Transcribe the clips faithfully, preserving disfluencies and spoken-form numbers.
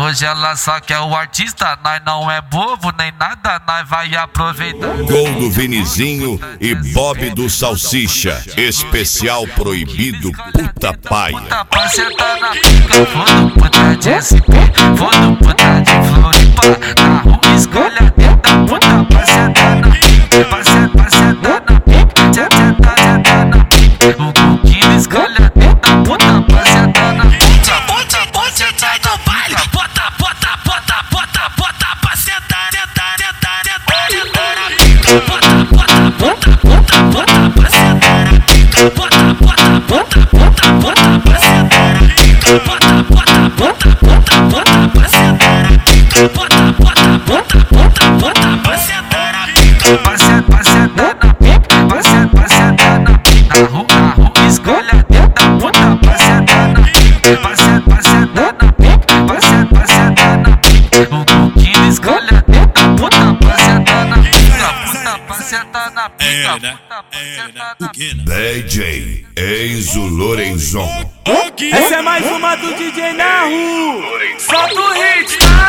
hoje ela só quer o artista. Nós não é bobo nem nada, nós vai aproveitar. Gol do Vinizinho e Bob do Salsicha. Especial proibido, puta paia. Puta pra sentar na pica, foda puta de S P, foda puta de Floripa. Na rua escolhe a dedo da puta pra sentar na pica, pra sentar, sentar na pica, sentar, sentar na pica. O Coquinho escolhe a dedo da puta pra sentar na pica. Bota, bota, sentar no baile. Bota, bota, bota, bota, bota pra sentar, sentar, sentar, sentar, sentar na pica. Bota, bota, bota, bota, bota pra sentar na pica. Bota, bota, bota, bota, bota pra sentar na pica. Bota, bota, bota, bota, bota pra sentar na pica. Bota, bota, bota, bota, bota pra sentar na pica. Pra sentar, sentar na pica, pra sentar, sentar na pica. Na rua, na rua escolhe a dedo da puta pra sentar na pica. Pra sentar, sentar na pica, pra sentar, sentar na pica. O Coquinho escolhe a dedo da puta pra sentar na pica. Puta pra sentar na pica, puta pra sentar na pica. D J Enzo Lorenzon. Essa é mais uma do D J na rua. Solta o hit, tá?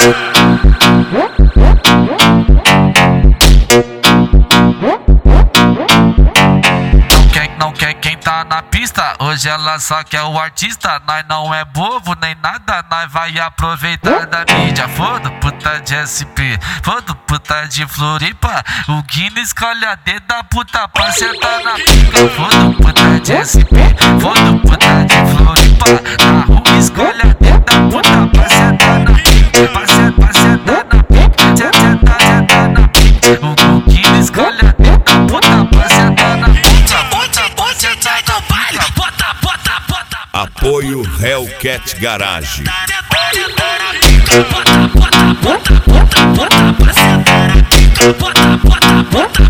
Não quer quem tá na pista, hoje ela só quer o artista. Nós não é bobo nem nada, nós vai aproveitar da mídia. Foda puta de S P, foda puta de Floripa. O Guino escolhe a dedo da puta pra sentar na pica. Foda puta de S P, foda puta de Floripa. Na rua escolhe a dedo da puta pra sentar na pica. Pra sentar, sentar na pica, sentar, sentar na pica. O Coquinho escolhe a dedo da puta pra sentar na pica. Apoio Hellcat Garage. Bota, bota, bota, bota, bota pra sentar na pica. Bota, bota, bota,